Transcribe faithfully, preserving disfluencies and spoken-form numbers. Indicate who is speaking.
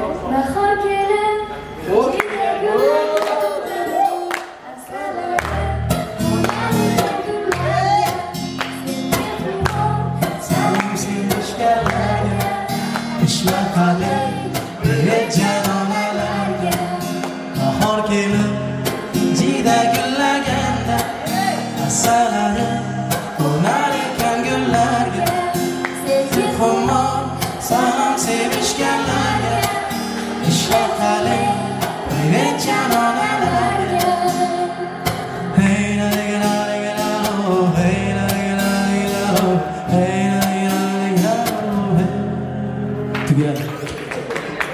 Speaker 1: bahor kelib
Speaker 2: ishlar qalay janonalarga bahor kelib jida gullaganda assalari qo'nar ekan gullarga xumor salom sevishganlarga ishlar qalay janonalarga